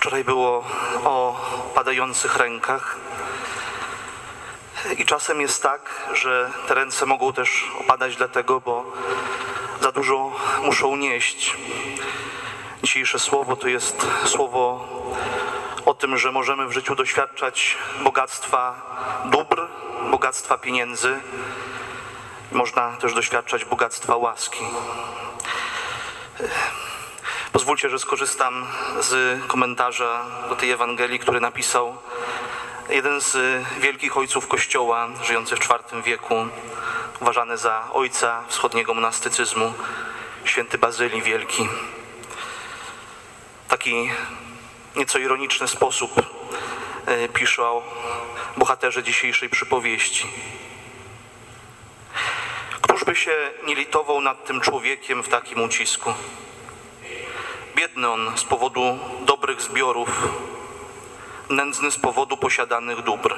Wczoraj było o padających rękach i czasem jest tak, że te ręce mogą też opadać dlatego, bo za dużo muszą nieść. Dzisiejsze słowo to jest słowo o tym, że możemy w życiu doświadczać bogactwa dóbr, bogactwa pieniędzy. Można też doświadczać bogactwa łaski. Pozwólcie, że skorzystam z komentarza do tej Ewangelii, który napisał jeden z wielkich ojców Kościoła, żyjący w IV wieku, uważany za ojca wschodniego monastycyzmu, święty Bazylii Wielki. W taki nieco ironiczny sposób pisze o bohaterze dzisiejszej przypowieści. Któż by się nie litował nad tym człowiekiem w takim ucisku? Biedny on z powodu dobrych zbiorów, nędzny z powodu posiadanych dóbr.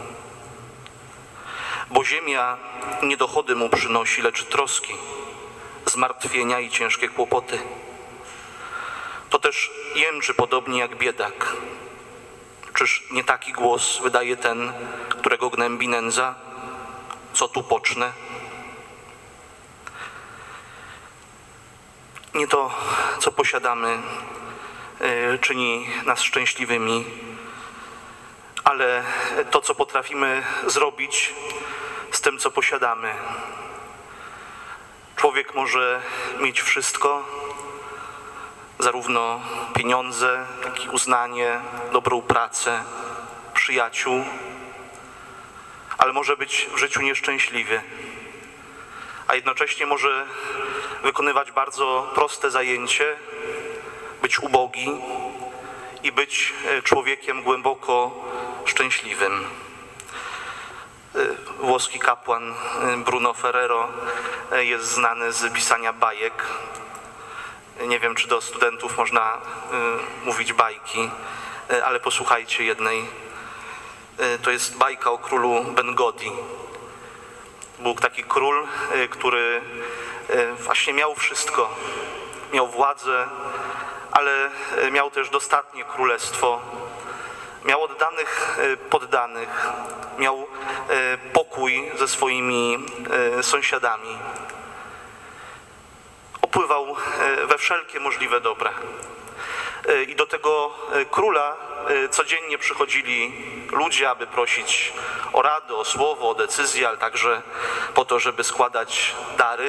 Bo ziemia nie dochody mu przynosi, lecz troski, zmartwienia i ciężkie kłopoty. To też jęczy podobnie jak biedak. Czyż nie taki głos wydaje ten, którego gnębi nędza? Co tu pocznę? Nie to, co posiadamy, czyni nas szczęśliwymi, ale to, co potrafimy zrobić z tym, co posiadamy. Człowiek może mieć wszystko, zarówno pieniądze, jak i uznanie, dobrą pracę, przyjaciół, ale może być w życiu nieszczęśliwy, a jednocześnie może wykonywać bardzo proste zajęcie, być ubogi i być człowiekiem głęboko szczęśliwym. Włoski kapłan Bruno Ferrero jest znany z pisania bajek. Nie wiem, czy do studentów można mówić bajki, ale posłuchajcie jednej. To jest bajka o królu Bengodi. Był taki król, który właśnie miał wszystko. Miał władzę, ale miał też dostatnie królestwo. Miał oddanych poddanych. Miał pokój ze swoimi sąsiadami. Opływał we wszelkie możliwe dobra. I do tego króla codziennie przychodzili ludzie, aby prosić o radę, o słowo, o decyzję, ale także po to, żeby składać dary.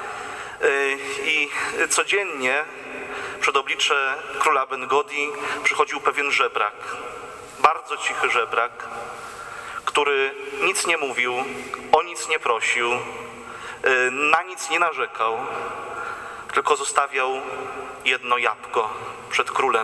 I codziennie przed oblicze króla Bengodi przychodził pewien żebrak, bardzo cichy żebrak, który nic nie mówił, o nic nie prosił, na nic nie narzekał, tylko zostawiał jedno jabłko przed królem.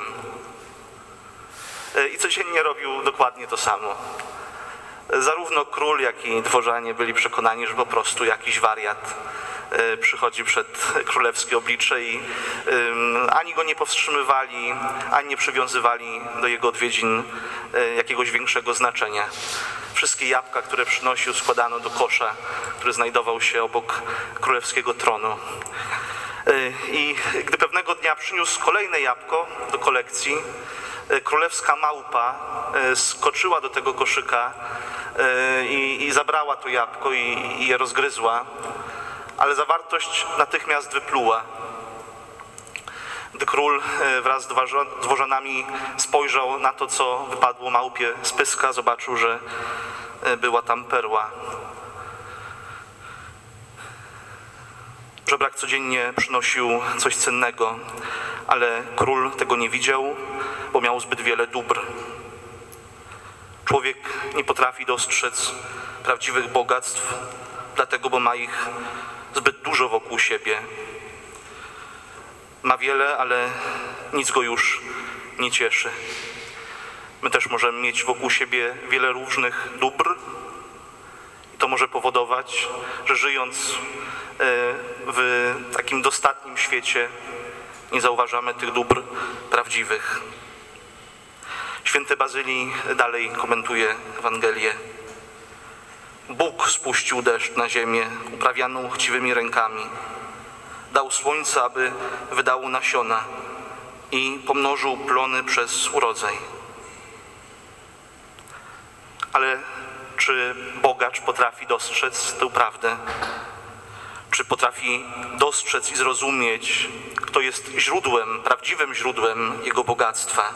I codziennie robił dokładnie to samo. Zarówno król, jak i dworzanie byli przekonani, że po prostu jakiś wariat przychodzi przed królewskie oblicze i ani go nie powstrzymywali, ani nie przywiązywali do jego odwiedzin jakiegoś większego znaczenia. Wszystkie jabłka, które przynosił, składano do kosza, który znajdował się obok królewskiego tronu. I gdy pewnego dnia przyniósł kolejne jabłko do kolekcji, królewska małpa skoczyła do tego koszyka i zabrała to jabłko i je rozgryzła, ale zawartość natychmiast wypluła. Gdy król wraz z dworzanami spojrzał na to, co wypadło małpie z pyska, zobaczył, że była tam perła. Żebrak codziennie przynosił coś cennego, ale król tego nie widział, bo miał zbyt wiele dóbr. Człowiek nie potrafi dostrzec prawdziwych bogactw, dlatego, bo ma ich zbyt dużo wokół siebie. Ma wiele, ale nic go już nie cieszy. My też możemy mieć wokół siebie wiele różnych dóbr i to może powodować, że żyjąc w takim dostatnim świecie nie zauważamy tych dóbr prawdziwych. Święty Bazylii dalej komentuje Ewangelię. Bóg spuścił deszcz na ziemię uprawianą chciwymi rękami. Dał słońce, aby wydało nasiona. i pomnożył plony przez urodzaj. Ale czy bogacz potrafi dostrzec tę prawdę? Czy potrafi dostrzec i zrozumieć, kto jest źródłem, prawdziwym źródłem jego bogactwa?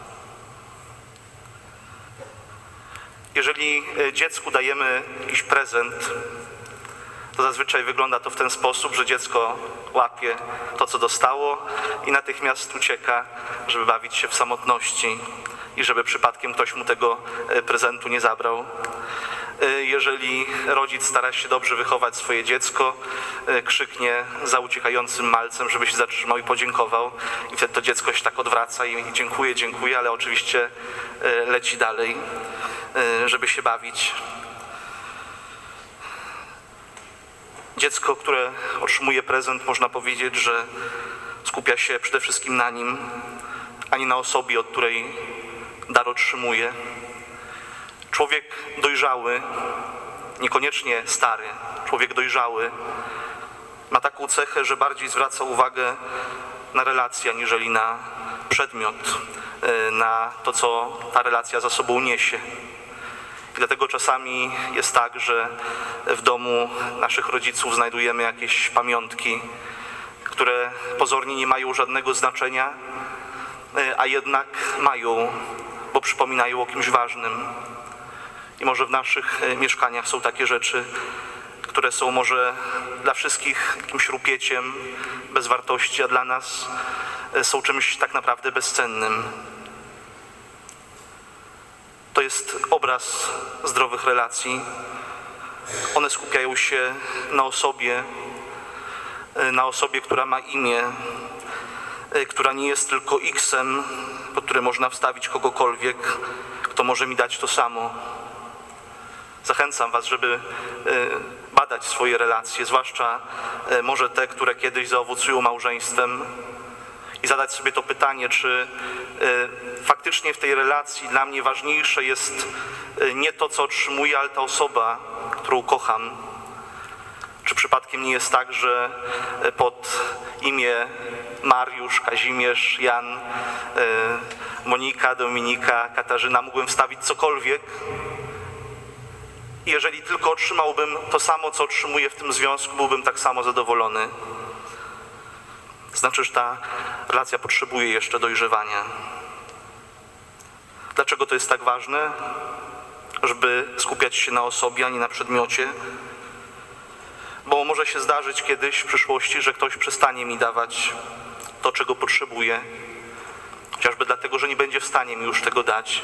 Jeżeli dziecku dajemy jakiś prezent, to zazwyczaj wygląda to w ten sposób, że dziecko łapie to, co dostało i natychmiast ucieka, żeby bawić się w samotności i żeby przypadkiem ktoś mu tego prezentu nie zabrał. Jeżeli rodzic stara się dobrze wychować swoje dziecko, krzyknie za uciekającym malcem, żeby się zatrzymał i podziękował, i wtedy to dziecko się tak odwraca i dziękuję, ale oczywiście leci dalej, żeby się bawić. Dziecko, które otrzymuje prezent, można powiedzieć, że skupia się przede wszystkim na nim, a nie na osobie, od której dar otrzymuje. Człowiek dojrzały, niekoniecznie stary, człowiek dojrzały ma taką cechę, że bardziej zwraca uwagę na relację, aniżeli na przedmiot, na to, co ta relacja za sobą niesie. I dlatego czasami jest tak, że w domu naszych rodziców znajdujemy jakieś pamiątki, które pozornie nie mają żadnego znaczenia, a jednak mają, bo przypominają o kimś ważnym. I może w naszych mieszkaniach są takie rzeczy, które są może dla wszystkich jakimś rupieciem, bez wartości, a dla nas są czymś tak naprawdę bezcennym. To jest obraz zdrowych relacji. One skupiają się na osobie, która ma imię, która nie jest tylko X-em, pod które można wstawić kogokolwiek, kto może mi dać to samo. Zachęcam was, żeby badać swoje relacje, zwłaszcza może te, które kiedyś zaowocują małżeństwem, i zadać sobie to pytanie, czy faktycznie w tej relacji dla mnie ważniejsze jest nie to, co otrzymuję, ale ta osoba, którą kocham. Czy przypadkiem nie jest tak, że pod imię Mariusz, Kazimierz, Jan, Monika, Dominika, Katarzyna mógłbym wstawić cokolwiek? I jeżeli tylko otrzymałbym to samo, co otrzymuję w tym związku, byłbym tak samo zadowolony. Znaczy, że ta relacja potrzebuje jeszcze dojrzewania. Dlaczego to jest tak ważne? Żeby skupiać się na osobie, a nie na przedmiocie. Bo może się zdarzyć kiedyś w przyszłości, że ktoś przestanie mi dawać to, czego potrzebuję. Chociażby dlatego, że nie będzie w stanie mi już tego dać.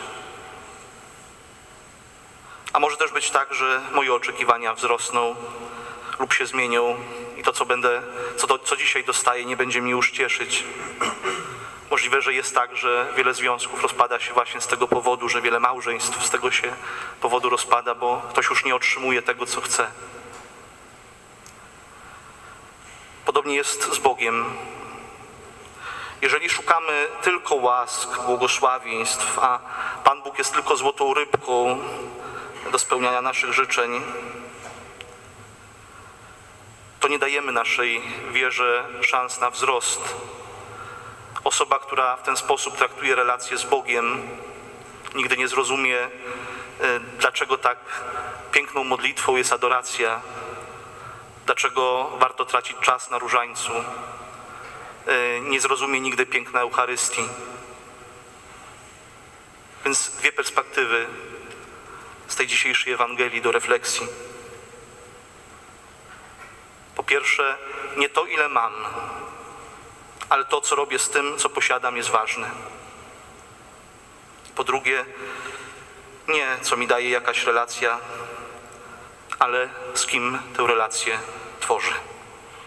A może też być tak, że moje oczekiwania wzrosną lub się zmienią i to, co dzisiaj dostaję, nie będzie mi już cieszyć. Możliwe, że jest tak, że wiele związków rozpada się właśnie z tego powodu, że wiele małżeństw z tego się powodu rozpada, bo ktoś już nie otrzymuje tego, co chce. Podobnie jest z Bogiem. Jeżeli szukamy tylko łask, błogosławieństw, a Pan Bóg jest tylko złotą rybką do spełniania naszych życzeń, to nie dajemy naszej wierze szans na wzrost. Osoba, która w ten sposób traktuje relacje z Bogiem, nigdy nie zrozumie, dlaczego tak piękną modlitwą jest adoracja, dlaczego warto tracić czas na różańcu. Nie zrozumie nigdy piękna Eucharystii. Więc dwie perspektywy z tej dzisiejszej Ewangelii do refleksji. Po pierwsze, nie to, ile mam, ale to, co robię z tym, co posiadam, jest ważne. Po drugie, nie co mi daje jakaś relacja, ale z kim tę relację tworzę.